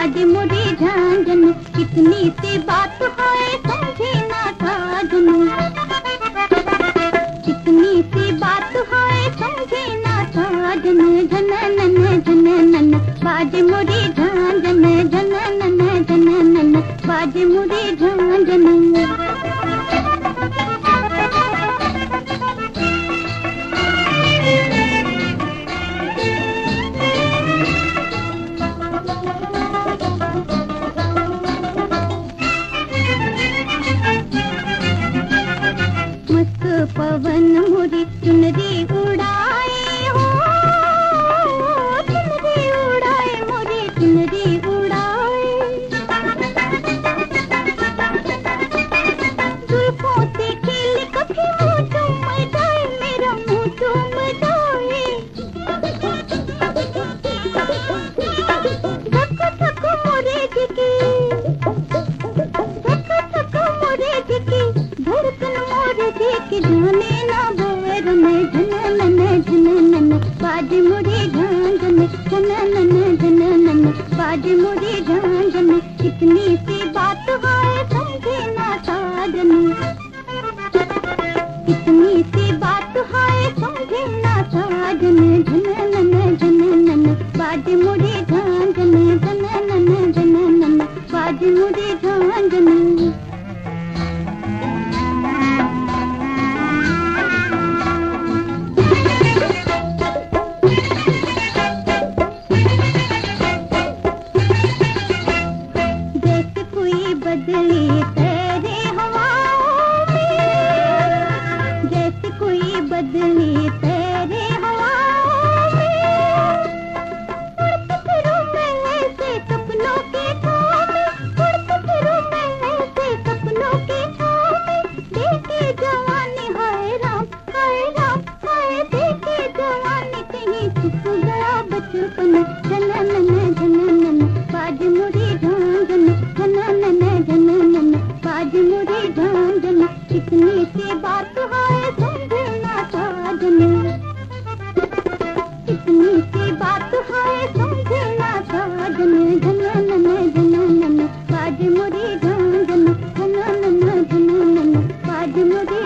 बाजे मोरे झांझन, कितनी सी बात है समझे ना साजन, कितनी सी बात है समझे ना साजन। झननन झननन बाजे मोरे झांझन, झननन झननन बाजे मोरे झांझन। पवन मोरी चुनरी उड़ाए हो, चुनरी उड़ाए मोरी चुनरी उड़ाए। जुल्फों से खेल कभी मुँह चूम जाए, मेरा मुँह चूम जाए। धक धक मोरे दिखे, धक धक मोरे दिखे, धड़कन मोरे दिखे जाने ना बैर में। झननन झननन बाजे मोरे झांझन, झननन झननन बाजे मोरे झांझन। कितनी सी बात है समझे ना साजन, कितनी सी बात है समझे ना साजन। झननन झननन बाजे मोरे झांझन, झननन झननन बाजे मोरे झांझन। बदली तेरे हवाओं में, जैसे कोई बदली तेरे हवाओं में। उड़ती फिरूं मैं ऐसे सपनों के छाँव में, उड़ती फिरूं मैं ऐसे सपनों के छाँव में। देखे जवानी हाय राम हाय, देखे जवानी कहीं छुप गया बचपन। झननन झननन बाजे मोरे झांझन, झननन झननन बाजे मोरे झांझन। कितनी सी बात है समझे ना साजन, कितनी सी बात है समझे ना साजन। झननन झननन बाजे मोरे झांझन, झननन झननन बाजे मोरे